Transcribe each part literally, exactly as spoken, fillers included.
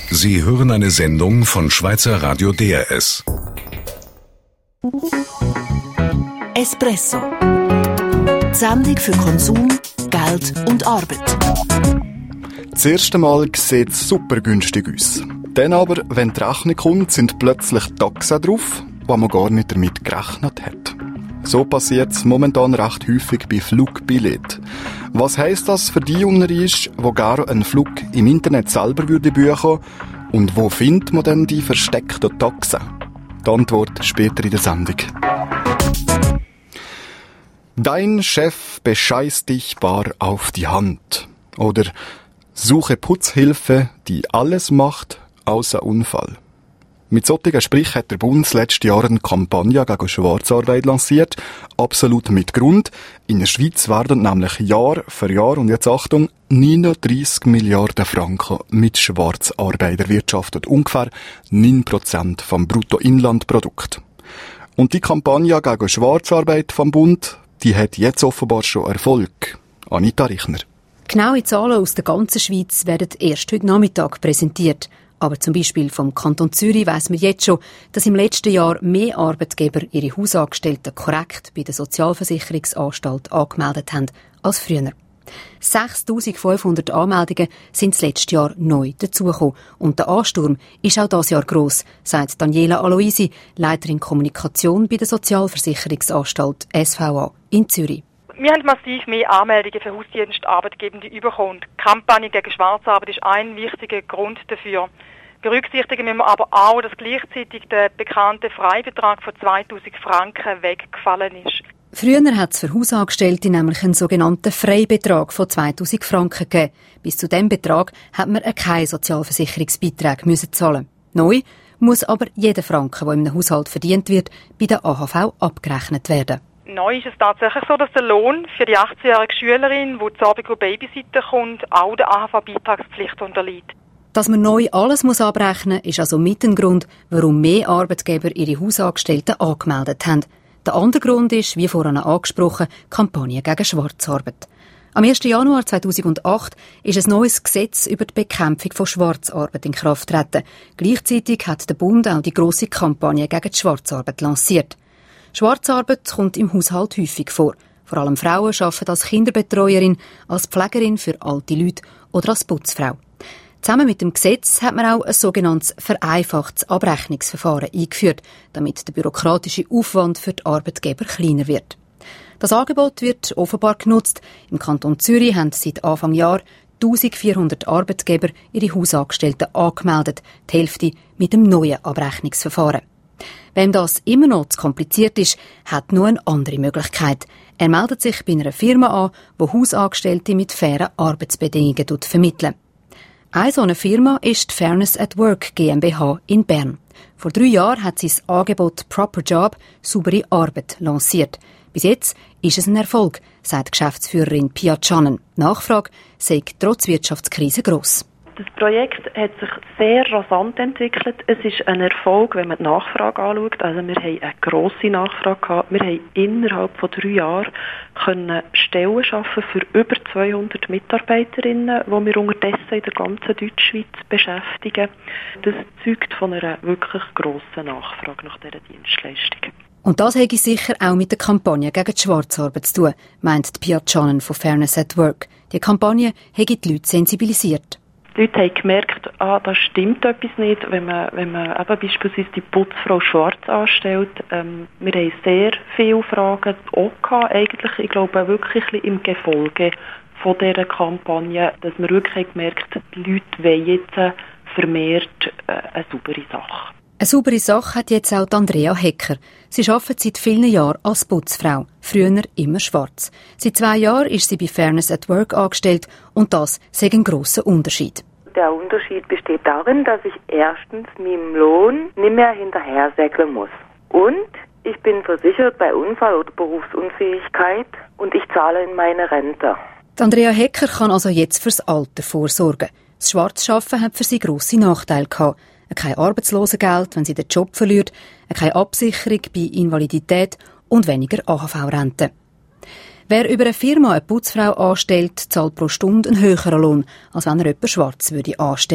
Sie hören eine Sendung von Schweizer Radio D R S. Espresso. Die Sendung für Konsum, Geld und Arbeit. Das erste Mal sieht es super günstig aus. Dann aber, wenn die Rechnung kommt, sind plötzlich Taxen drauf, wo man gar nicht damit gerechnet hat. So passiert es momentan recht häufig bei Flugbillett. Was heisst das für die unter uns, die gerne einen Flug im Internet selber buchen würden? Und wo findet man denn die versteckten Taxen? Die Antwort später in der Sendung. Dein Chef bescheißt dich bar auf die Hand. Oder suche Putzhilfe, die alles macht, außer Unfall. Mit solchen Sprüchen hat der Bund das letzte Jahr eine Kampagne gegen Schwarzarbeit lanciert. Absolut mit Grund. In der Schweiz werden nämlich Jahr für Jahr, und jetzt Achtung, neununddreissig Milliarden Franken mit Schwarzarbeit erwirtschaftet. Ungefähr neun Prozent vom Bruttoinlandprodukt. Und die Kampagne gegen Schwarzarbeit vom Bund, die hat jetzt offenbar schon Erfolg. Anita Richner. Genaue Zahlen aus der ganzen Schweiz werden erst heute Nachmittag präsentiert. Aber zum Beispiel vom Kanton Zürich weiss man jetzt schon, dass im letzten Jahr mehr Arbeitgeber ihre Hausangestellten korrekt bei der Sozialversicherungsanstalt angemeldet haben als früher. sechstausendfünfhundert Anmeldungen sind das letzte Jahr neu dazugekommen. Und der Ansturm ist auch dieses Jahr gross, sagt Daniela Aloisi, Leiterin Kommunikation bei der Sozialversicherungsanstalt S V A in Zürich. Wir haben massiv mehr Anmeldungen für Hausdienstarbeitgebende bekommen. Die Kampagne gegen Schwarzarbeit ist ein wichtiger Grund dafür. Berücksichtigen müssen wir aber auch, dass gleichzeitig der bekannte Freibetrag von zweitausend Franken weggefallen ist. Früher hat es für Hausangestellte nämlich einen sogenannten Freibetrag von zweitausend Franken gegeben. Bis zu diesem Betrag hat man keine Sozialversicherungsbeiträge müssen zahlen. Neu muss aber jeder Franken, der in einem Haushalt verdient wird, bei der A H V abgerechnet werden. Neu ist es tatsächlich so, dass der Lohn für die achtzehnjährige Schülerin, die zur Abend Babysitter kommt, auch der A H V-Beitragspflicht unterliegt. Dass man neu alles muss abrechnen muss, ist also mit ein Grund, warum mehr Arbeitgeber ihre Hausangestellten angemeldet haben. Der andere Grund ist, wie vorhin angesprochen, die Kampagne gegen Schwarzarbeit. Am ersten Januar zweitausendacht ist ein neues Gesetz über die Bekämpfung von Schwarzarbeit in Kraft getreten. Gleichzeitig hat der Bund auch die grosse Kampagne gegen die Schwarzarbeit lanciert. Schwarzarbeit kommt im Haushalt häufig vor. Vor allem Frauen arbeiten als Kinderbetreuerin, als Pflegerin für alte Leute oder als Putzfrau. Zusammen mit dem Gesetz hat man auch ein sogenanntes vereinfachtes Abrechnungsverfahren eingeführt, damit der bürokratische Aufwand für die Arbeitgeber kleiner wird. Das Angebot wird offenbar genutzt. Im Kanton Zürich haben seit Anfang Jahr eintausendvierhundert Arbeitgeber ihre Hausangestellten angemeldet, die Hälfte mit dem neuen Abrechnungsverfahren. Wem das immer noch zu kompliziert ist, hat nur eine andere Möglichkeit. Er meldet sich bei einer Firma an, die Hausangestellte mit fairen Arbeitsbedingungen vermittelt. Eine solche Firma ist die Fairness at Work GmbH in Bern. Vor drei Jahren hat sie das Angebot Proper Job, saubere Arbeit, lanciert. Bis jetzt ist es ein Erfolg, sagt Geschäftsführerin Pia Channen. Die Nachfrage sei trotz Wirtschaftskrise gross. Das Projekt hat sich sehr rasant entwickelt. Es ist ein Erfolg, wenn man die Nachfrage anschaut. Also wir haben eine grosse Nachfrage gehabt. Wir haben innerhalb von drei Jahren können Stellen schaffen für über zweihundert Mitarbeiterinnen, die wir unterdessen in der ganzen Deutschschweiz beschäftigen. Das zeugt von einer wirklich grossen Nachfrage nach dieser Dienstleistung. Und das hätte sicher auch mit der Kampagne gegen die Schwarzarbeit zu tun, meint Pia Channen von Fairness at Work. Die Kampagne hätte die Leute sensibilisiert. Die Leute haben gemerkt, ah, da stimmt etwas nicht, wenn man, wenn man eben beispielsweise die Putzfrau schwarz anstellt. Ähm, wir haben sehr viele Fragen auch gehabt, eigentlich, ich glaube, wirklich im Gefolge von dieser Kampagne, dass wir wirklich gemerkt haben, die Leute wollen jetzt vermehrt äh, eine saubere Sache. Eine saubere Sache hat jetzt auch Andrea Hecker. Sie arbeitet seit vielen Jahren als Putzfrau, früher immer schwarz. Seit zwei Jahren ist sie bei Fairness at Work angestellt und das ist ein grosser Unterschied. Der Unterschied besteht darin, dass ich erstens meinem Lohn nicht mehr hinterhersäckeln muss. Und ich bin versichert bei Unfall oder Berufsunfähigkeit und ich zahle in meine Rente. Die Andrea Hecker kann also jetzt fürs Alter vorsorgen. Das Schwarzarbeiten hat für sie grosse Nachteile gehabt. Kein Arbeitslosengeld, wenn sie den Job verliert, keine Absicherung bei Invalidität und weniger A H V-Rente. Wer über eine Firma eine Putzfrau anstellt, zahlt pro Stunde einen höheren Lohn, als wenn er jemanden schwarz würde anstellen.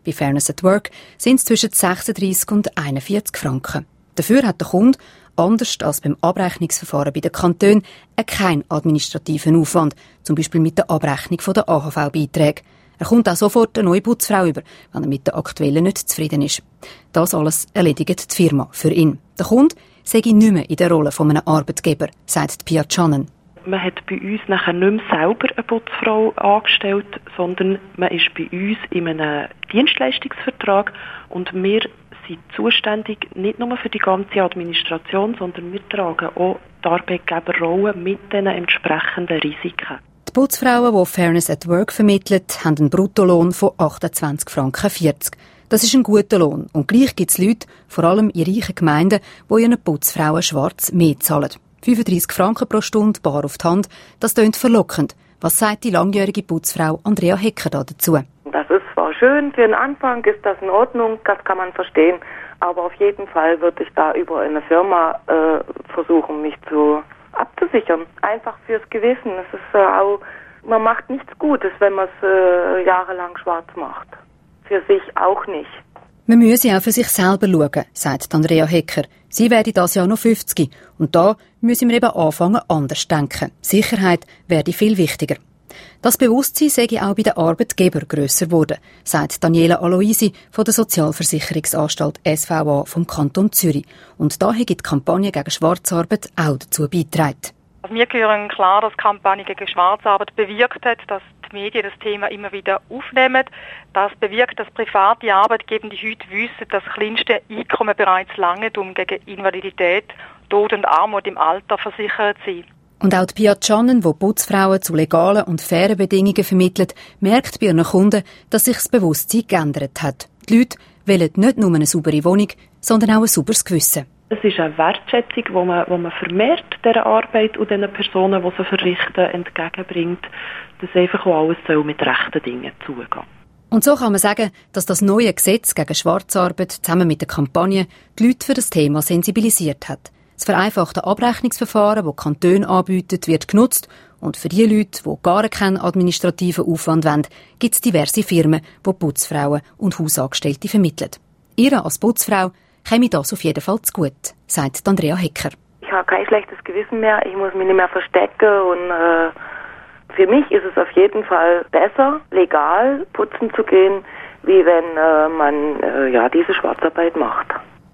Bei Fairness at Work sind es zwischen sechsunddreissig und einundvierzig Franken. Dafür hat der Kunde, anders als beim Abrechnungsverfahren bei den Kantonen, keinen administrativen Aufwand, zum Beispiel mit der Abrechnung der A H V-Beiträge. Er kommt auch sofort eine neue Putzfrau über, wenn er mit der aktuellen nicht zufrieden ist. Das alles erledigt die Firma für ihn. Der Kunde sei nicht mehr in der Rolle von einem Arbeitgeber, sagt Pia Channen. Man hat bei uns nachher nicht mehr selber eine Putzfrau angestellt, sondern man ist bei uns in einem Dienstleistungsvertrag und wir sind zuständig nicht nur für die ganze Administration, sondern wir tragen auch die Arbeitgeberrolle mit den entsprechenden Risiken. Die Putzfrauen, die Fairness at Work vermitteln, haben einen Bruttolohn von achtundzwanzig Franken vierzig. Das ist ein guter Lohn. Und gleich gibt es Leute, vor allem in reichen Gemeinden, die ihren Putzfrauen schwarz mehr zahlen. fünfunddreissig Franken pro Stunde, bar auf die Hand, das tönt verlockend. Was sagt die langjährige Putzfrau Andrea Hecker dazu? Das ist zwar schön, für den Anfang ist das in Ordnung, das kann man verstehen, aber auf jeden Fall würde ich da über eine Firma äh, versuchen, mich zu abzusichern. Einfach fürs Gewissen. Es ist äh, auch, man macht nichts Gutes, wenn man es äh, jahrelang schwarz macht. Für sich auch nicht. Man müsse auch für sich selber schauen, sagt Andrea Hecker. Sie werde das Jahr noch fünfzig und da müssen wir eben anfangen, anders zu denken. Sicherheit werde viel wichtiger. Das Bewusstsein sei auch bei den Arbeitgebern grösser geworden, sagt Daniela Aloisi von der Sozialversicherungsanstalt S V A vom Kanton Zürich. Und da hat die Kampagne gegen Schwarzarbeit auch dazu beigetragen. Wir hören klar, dass die Kampagne gegen Schwarzarbeit bewirkt hat, dass die Medien das Thema immer wieder aufnehmen. Das bewirkt, dass private Arbeitgeber heute wissen, dass das kleinste Einkommen bereits lange um gegen Invalidität, Tod und Armut im Alter versichert sind. Und auch die Pia Channen, die Putzfrauen zu legalen und fairen Bedingungen vermittelt, merkt bei ihren Kunden, dass sich das Bewusstsein geändert hat. Die Leute wollen nicht nur eine saubere Wohnung, sondern auch ein sauberes Gewissen. Es ist eine Wertschätzung, die man, die man vermehrt dieser Arbeit und den Personen, die sie verrichten, entgegenbringt, dass einfach auch alles soll mit rechten Dingen zugehen. Und so kann man sagen, dass das neue Gesetz gegen Schwarzarbeit zusammen mit der Kampagne die Leute für das Thema sensibilisiert hat. Das vereinfachte Abrechnungsverfahren, das die Kantone anbieten, wird genutzt und für die Leute, die gar keinen administrativen Aufwand wollen, gibt es diverse Firmen, die Putzfrauen und Hausangestellte vermitteln. Ihr als Putzfrau käme das auf jeden Fall zu gut, sagt Andrea Hecker. Ich habe kein schlechtes Gewissen mehr, ich muss mich nicht mehr verstecken und äh, für mich ist es auf jeden Fall besser, legal putzen zu gehen, wie wenn äh, man äh, ja diese Schwarzarbeit macht.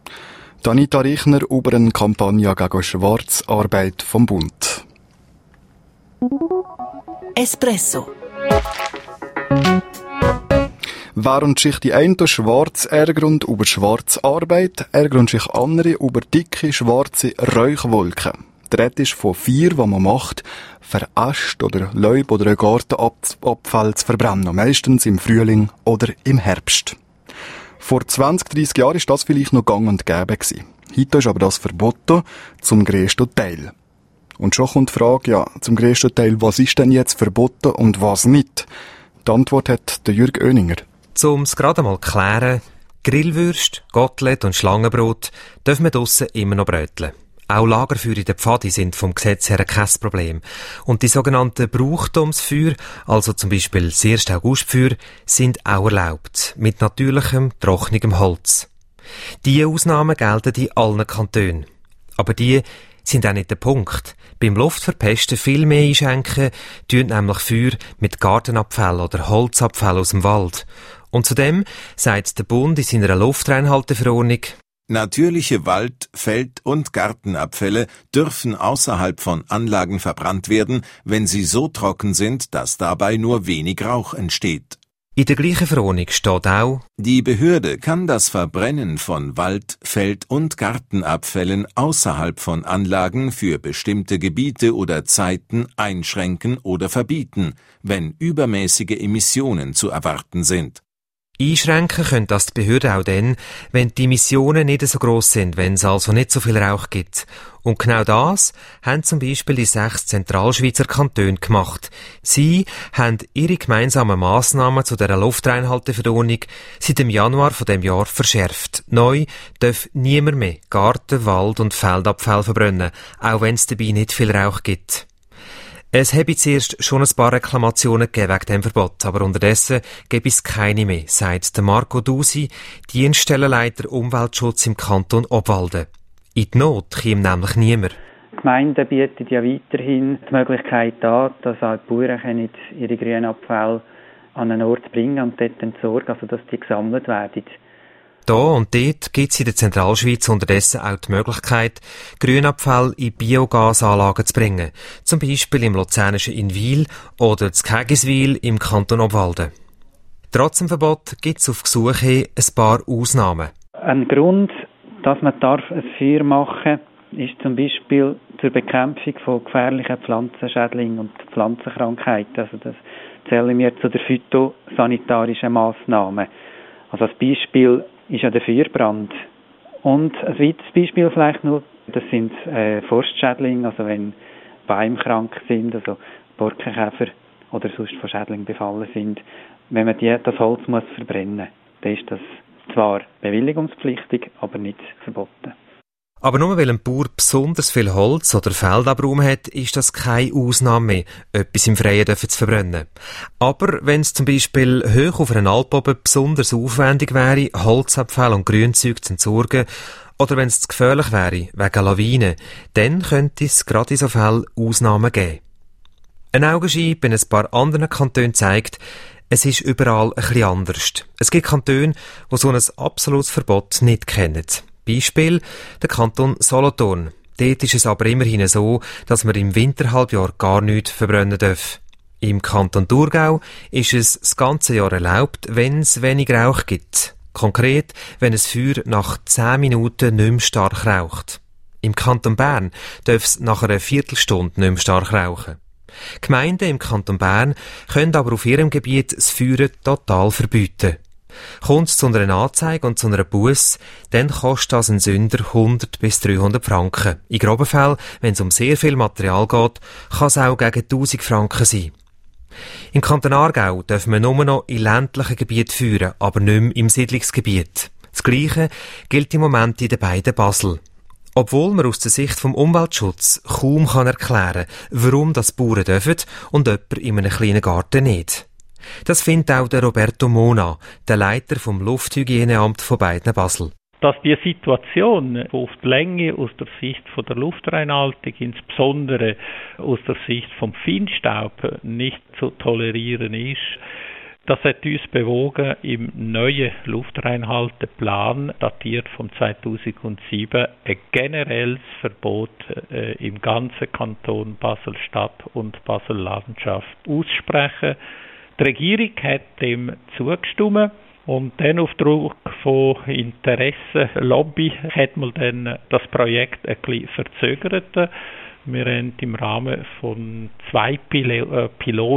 Anita Reichner über eine Kampagne gegen Schwarzarbeit vom Bund. Espresso. Während sich die einen schwarz ärgern über Schwarzarbeit, ärgern sich andere über dicke, schwarze Räuchwolken. Die Rede ist von Feuer, was man macht, Veräst oder Laub oder Gartenabfall zu verbrennen, meistens im Frühling oder im Herbst. Vor zwanzig, dreissig Jahren war das vielleicht noch gang und gäbe gewesen. Heute ist aber das verboten, zum grössten Teil. Und schon kommt die Frage, ja, zum grössten Teil, was ist denn jetzt verboten und was nicht? Die Antwort hat der Jürg Oeninger. Um es gerade mal zu klären, Grillwürste, Kotelett und Schlangenbrot dürfen wir draussen immer noch bröteln. Auch Lagerfeuer in der Pfadi sind vom Gesetz her kein Problem. Und die sogenannten Brauchtumsfeuer, also zum Beispiel das erste Augustfeuer, sind auch erlaubt, mit natürlichem, trockenem Holz. Diese Ausnahmen gelten in allen Kantonen. Aber die sind auch nicht der Punkt. Beim Luftverpesten viel mehr einschenken, tun nämlich Feuer mit Gartenabfall oder Holzabfall aus dem Wald. Und zudem sagt der Bund in seiner Luftreinhalteverordnung: Natürliche Wald-, Feld- und Gartenabfälle dürfen außerhalb von Anlagen verbrannt werden, wenn sie so trocken sind, dass dabei nur wenig Rauch entsteht. In der gleichen Verordnung steht auch: Die Behörde kann das Verbrennen von Wald-, Feld- und Gartenabfällen außerhalb von Anlagen für bestimmte Gebiete oder Zeiten einschränken oder verbieten, wenn übermäßige Emissionen zu erwarten sind. Einschränken können das die Behörden auch dann, wenn die Emissionen nicht so gross sind, wenn es also nicht so viel Rauch gibt. Und genau das haben zum Beispiel die sechs Zentralschweizer Kantone gemacht. Sie haben ihre gemeinsamen Massnahmen zu dieser Luftreinhalteverordnung seit dem Januar von dem Jahr verschärft. Neu darf niemand mehr Garten-, Wald- und Feldabfall verbrennen, auch wenn es dabei nicht viel Rauch gibt. Es habe zuerst schon ein paar Reklamationen gegeben wegen dem Verbot, aber unterdessen gäbe es keine mehr, sagt Marco Dusi, Dienststellenleiter Umweltschutz im Kanton Obwalden. In die Not käme nämlich niemand. Die Gemeinden bieten ja weiterhin die Möglichkeit an, dass auch die Bauern ihre Grünabfälle an einen Ort bringen und dort entsorgen, also dass die gesammelt werden. Da und dort gibt es in der Zentralschweiz unterdessen auch die Möglichkeit, Grünabfall in Biogasanlagen zu bringen. Zum Beispiel im luzernischen Inwil oder in Kägiswil im Kanton Obwalden. Trotz dem Verbot gibt es auf Gesuch hin ein paar Ausnahmen. Ein Grund, dass man darf ein Feuer machen darf, ist zum Beispiel zur Bekämpfung von gefährlichen Pflanzenschädlingen und Pflanzenkrankheiten. Also das zählen wir zu den phytosanitarischen Massnahmen. Also als Beispiel ist ja der Feuerbrand. Und ein weiteres Beispiel vielleicht noch, das sind äh, Forstschädlinge, also wenn Bäume krank sind, also Borkenkäfer oder sonst von Schädlingen befallen sind. Wenn man die, das Holz muss verbrennen, dann ist das zwar bewilligungspflichtig, aber nicht verboten. Aber nur weil ein Bauer besonders viel Holz oder Feldabraum hat, ist das keine Ausnahme mehr, etwas im Freien zu verbrennen. Aber wenn es zum Beispiel hoch auf einer Alp oben besonders aufwendig wäre, Holzabfälle und Grünzeug zu entsorgen, oder wenn es zu gefährlich wäre, wegen Lawinen, dann könnte es gerade in so Fällen Ausnahmen geben. Ein Augenschein bei ein paar anderen Kantonen zeigt, es ist überall ein bisschen anders. Es gibt Kantone, die so ein absolutes Verbot nicht kennen. Beispiel der Kanton Solothurn. Dort ist es aber immerhin so, dass man im Winterhalbjahr gar nichts verbrennen darf. Im Kanton Thurgau ist es das ganze Jahr erlaubt, wenn es wenig Rauch gibt. Konkret, wenn ein Feuer nach zehn Minuten nicht mehr stark raucht. Im Kanton Bern darf es nach einer Viertelstunde nicht mehr stark rauchen. Gemeinden im Kanton Bern können aber auf ihrem Gebiet das Feuern total verbieten. Kommt es zu einer Anzeige und zu einer Busse, dann kostet das ein Sünder hundert bis dreihundert Franken. In groben Fällen, wenn es um sehr viel Material geht, kann es auch gegen tausend Franken sein. Im Kanton Aargau dürfen wir nur noch in ländlichen Gebieten feuern, aber nicht mehr im Siedlungsgebiet. Das Gleiche gilt im Moment in den beiden Basel. Obwohl man aus der Sicht vom Umweltschutz kaum kann erklären kann, warum das Bauern dürfen und jemand in einem kleinen Garten nicht. Das findet auch der Roberto Mona, der Leiter vom Lufthygieneamt von beiden Basel. Dass die Situation auf die Länge aus der Sicht von der Luftreinhaltung, insbesondere aus der Sicht vom Feinstaub, nicht zu tolerieren ist, das hat uns bewogen, im neuen Luftreinhalteplan, datiert vom zweitausendsieben, ein generelles Verbot äh, im ganzen Kanton Basel-Stadt und Basel-Landschaft auszusprechen. Die Regierung hat dem zugestimmt und dann auf Druck von Interessenlobby hat man dann das Projekt ein bisschen verzögert. Wir haben im Rahmen von zwei Pil-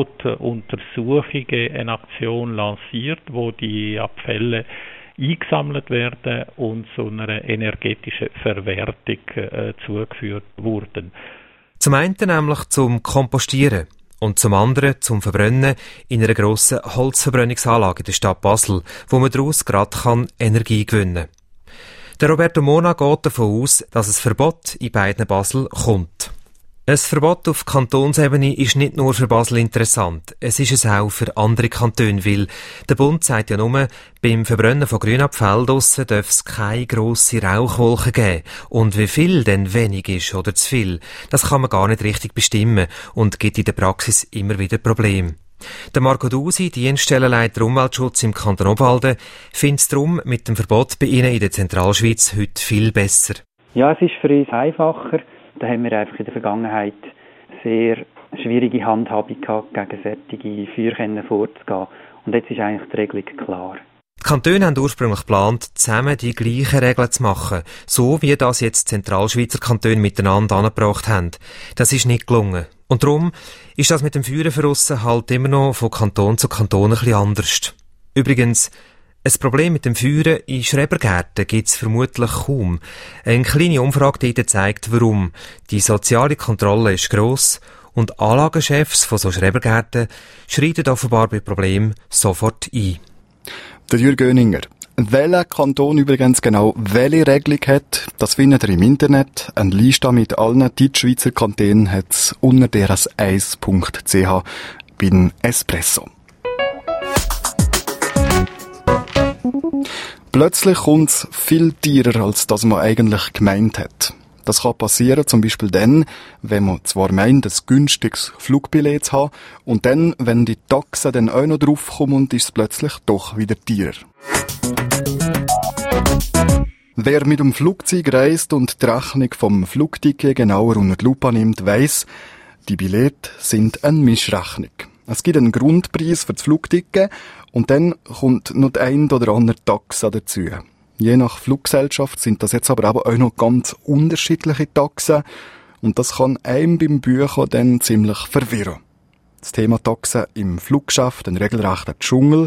Pilotuntersuchungen eine Aktion lanciert, wo die Abfälle eingesammelt werden und zu einer energetischen Verwertung äh, zugeführt wurden. Zum einen nämlich zum Kompostieren. Und zum anderen zum Verbrennen in einer grossen Holzverbrennungsanlage in der Stadt Basel, wo man daraus gerade kann Energie gewinnen kann. Der Roberto Mona geht davon aus, dass ein Verbot in beiden Basel kommt. Ein Verbot auf Kantonsebene ist nicht nur für Basel interessant, es ist es auch für andere Kantone, weil der Bund sagt ja nur, beim Verbrennen von Grünabfällen draussen darf es keine grosse Rauchwolke geben. Und wie viel denn wenig ist oder zu viel, das kann man gar nicht richtig bestimmen und gibt in der Praxis immer wieder Probleme. Der Marco Dusi, Dienststellenleiter Umweltschutz im Kanton Obwalden, findet es darum mit dem Verbot bei Ihnen in der Zentralschweiz heute viel besser. Ja, es ist für uns einfacher. Da haben wir einfach in der Vergangenheit sehr schwierige Handhabung gehabt, gegen solche Feuerkennen vorzugehen. Und jetzt ist eigentlich die Regelung klar. Die Kantone haben ursprünglich geplant, zusammen die gleichen Regeln zu machen, so wie das jetzt Zentralschweizer Kantone miteinander angebracht haben. Das ist nicht gelungen. Und darum ist das mit dem Feuern für aussen halt immer noch von Kanton zu Kanton ein bisschen anders. Übrigens, ein Problem mit dem Feuern in Schrebergärten gibt es vermutlich kaum. Eine kleine Umfrage dort zeigt, warum. Die soziale Kontrolle ist gross und Anlagenchefs von so Schrebergärten schreiten offenbar bei Problemen sofort ein. Der Jürg Göninger. Welcher Kanton übrigens genau welche Regelung hat, das findet ihr im Internet. Eine Liste mit allen Deutschschweizer Kantonen hat es unter d r s eins punkt c h bei Espresso. Plötzlich kommt es viel teurer, als das man eigentlich gemeint hat. Das kann passieren, zum Beispiel dann, wenn man zwar meint, ein günstiges Flugbillett zu haben, und dann, wenn die Taxen dann auch noch draufkommen, ist es plötzlich doch wieder teurer. Wer mit dem Flugzeug reist und die Rechnung vom Flugticket genauer unter die Lupe nimmt, weiss, die Billette sind eine Mischrechnung. Es gibt einen Grundpreis für das Flugticket und dann kommt noch die ein oder andere Taxe dazu. Je nach Fluggesellschaft sind das jetzt aber auch noch ganz unterschiedliche Taxen und das kann einem beim Buchen dann ziemlich verwirren. Das Thema Taxen im Fluggeschäft, ein regelrechter Dschungel.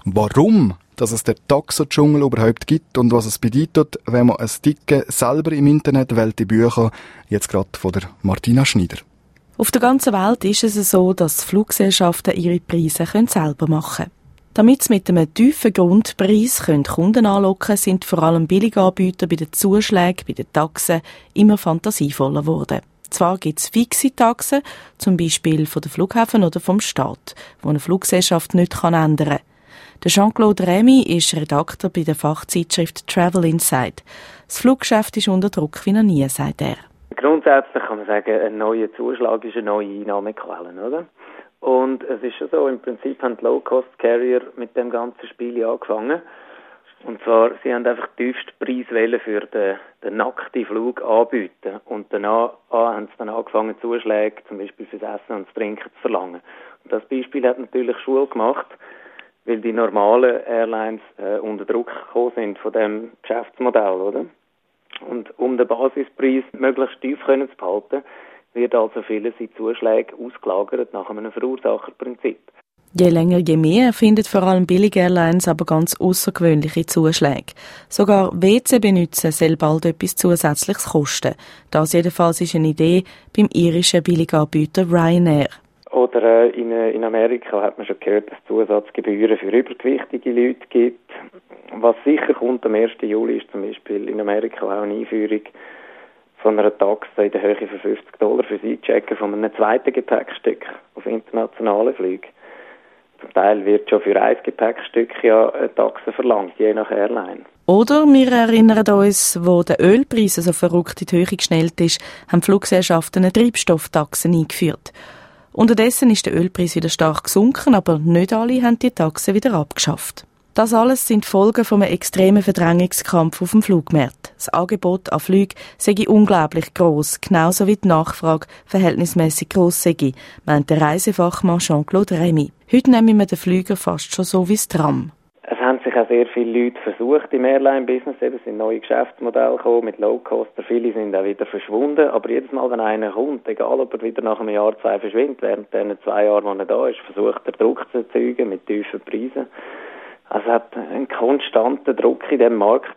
Warum dass es den Taxen-Dschungel überhaupt gibt und was es bedeutet, wenn man ein Ticket selber im Internet wählt, die Bücher, jetzt gerade von der Martina Schneider. Auf der ganzen Welt ist es so, dass Fluggesellschaften ihre Preise selber machen können. Damit sie mit einem tiefen Grundpreis Kunden anlocken können, sind vor allem Billiganbieter bei den Zuschlägen, bei den Taxen immer fantasievoller geworden. Zwar gibt es fixe Taxen, zum Beispiel von der Flughafen oder vom Staat, die eine Fluggesellschaft nicht ändern kann. Der Jean-Claude Remy ist Redakteur bei der Fachzeitschrift Travel Insight. Das Fluggeschäft ist unter Druck wie noch nie, sagt er. Grundsätzlich kann man sagen, ein neuer Zuschlag ist eine neue Einnahmequelle, oder? Und es ist schon so, im Prinzip haben die Low-Cost-Carrier mit dem ganzen Spiel angefangen. Und zwar, sie haben einfach die tiefste Preiswelle für den, den nackten Flug anbieten. Und danach ah, haben sie dann angefangen, Zuschläge, zum Beispiel fürs Essen und das Trinken zu verlangen. Und das Beispiel hat natürlich Schule gemacht, weil die normalen Airlines äh, unter Druck gekommen sind von dem Geschäftsmodell, oder? Und um den Basispreis möglichst tief können zu behalten, wird also viele sind Zuschläge ausgelagert nach einem Verursacherprinzip. Je länger, je mehr findet vor allem billige Airlines aber ganz außergewöhnliche Zuschläge. Sogar W C benutzen soll bald etwas Zusätzliches kosten. Das jedenfalls ist eine Idee beim irischen Billiganbieter Ryanair. Oder äh, in, in Amerika hat man schon gehört, dass es Zusatzgebühren für übergewichtige Leute gibt. Was sicher kommt am ersten Juli ist zum Beispiel in Amerika auch eine Einführung von einer Taxe in der Höhe von fünfzig Dollar für das Einchecken von einem zweiten Gepäckstück auf internationalen Flügen. Zum Teil wird schon für ein Gepäckstück ja eine Taxe verlangt, je nach Airline. Oder wir erinnern uns, wo der Ölpreis so verrückt in die Höhe geschnellt ist, haben Fluggesellschaften eine Treibstofftaxe eingeführt. Unterdessen ist der Ölpreis wieder stark gesunken, aber nicht alle haben die Taxe wieder abgeschafft. Das alles sind Folgen von einem extremen Verdrängungskampf auf dem Flugmarkt. Das Angebot an Flügen sei unglaublich gross, genauso wie die Nachfrage verhältnismäßig gross sei, meint der Reisefachmann Jean-Claude Remy. Heute nehmen wir den Flüger fast schon so wie das Tram. Es haben sich auch sehr viele Leute versucht im Airline-Business. Es sind neue Geschäftsmodelle gekommen mit Low-Coster. Viele sind auch wieder verschwunden. Aber jedes Mal, wenn einer kommt, egal ob er wieder nach einem Jahr, zwei verschwindet, während den zwei Jahren, wo er da ist, versucht er Druck zu erzeugen mit tiefen Preisen. Also es hat einen konstanten Druck in diesem Markt.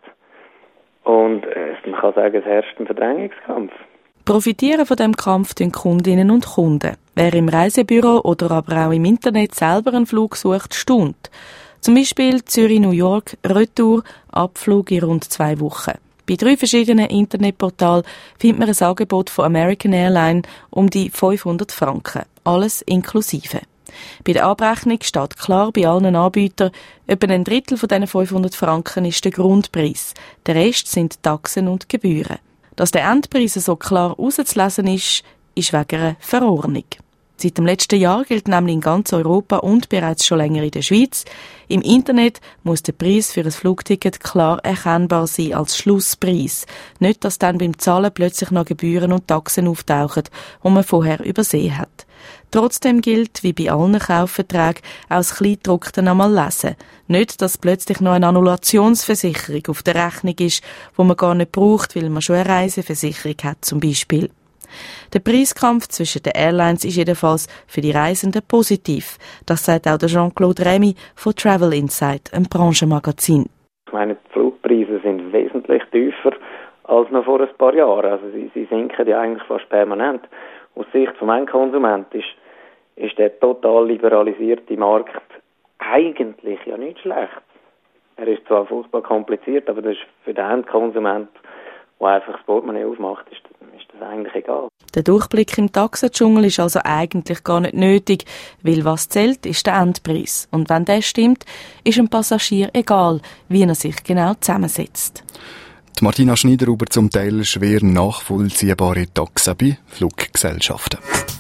Und äh, man kann sagen, es herrscht ein Verdrängungskampf. Profitieren von diesem Kampf tun Kundinnen und Kunden. Wer im Reisebüro oder aber auch im Internet selber einen Flug sucht, staunt. Zum Beispiel Zürich-New York, Retour, Abflug in rund zwei Wochen. Bei drei verschiedenen Internetportalen findet man ein Angebot von American Airlines um die fünfhundert Franken. Alles inklusive. Bei der Abrechnung steht klar bei allen Anbietern, etwa ein Drittel von diesen fünfhundert Franken ist der Grundpreis. Der Rest sind Taxen und Gebühren. Dass der Endpreis so klar auszulesen ist, ist wegen einer Verordnung. Seit dem letzten Jahr gilt nämlich in ganz Europa und bereits schon länger in der Schweiz. Im Internet muss der Preis für ein Flugticket klar erkennbar sein als Schlusspreis. Nicht, dass dann beim Zahlen plötzlich noch Gebühren und Taxen auftauchen, die man vorher übersehen hat. Trotzdem gilt, wie bei allen Kaufverträgen, auch das Kleingedruckte einmal lesen. Nicht, dass plötzlich noch eine Annullationsversicherung auf der Rechnung ist, die man gar nicht braucht, weil man schon eine Reiseversicherung hat, zum Beispiel. Der Preiskampf zwischen den Airlines ist jedenfalls für die Reisenden positiv. Das sagt auch der Jean-Claude Remy von Travel Insight, einem Branchenmagazin. Ich meine, die Flugpreise sind wesentlich tiefer als noch vor ein paar Jahren. Also sie, sie sinken ja eigentlich fast permanent. Aus Sicht vom Endkonsumenten ist, ist der total liberalisierte Markt eigentlich ja nicht schlecht. Er ist zwar furchtbar kompliziert, aber das ist für den Endkonsument, der einfach das Portemonnaie aufmacht, ist, ist das eigentlich egal. Der Durchblick im Taxendschungel ist also eigentlich gar nicht nötig, weil was zählt, ist der Endpreis. Und wenn der stimmt, ist einem Passagier egal, wie er sich genau zusammensetzt. Die Martina Schneider über zum Teil schwer nachvollziehbare Taxen bei Fluggesellschaften.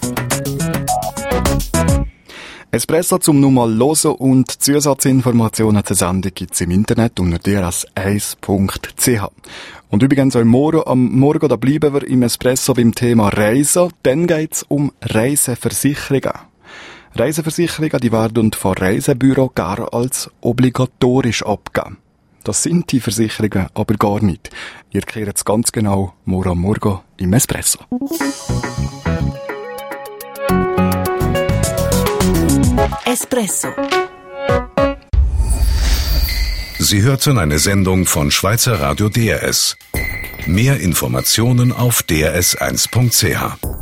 Espresso zum nochmal hören und Zusatzinformationen zur Sendung gibt's im Internet unter d r s eins punkt c h. Und übrigens am Morgen, am Morgen da bleiben wir im Espresso beim Thema Reisen. Dann geht's um Reiseversicherungen. Reiseversicherungen, die werden von Reisebüro gar als obligatorisch abgegeben. Das sind die Versicherungen aber gar nicht. Ihr erklärt es ganz genau morgen am Morgen im Espresso. Espresso. Sie hörten eine Sendung von Schweizer Radio D R S. Mehr Informationen auf d r s eins punkt c h.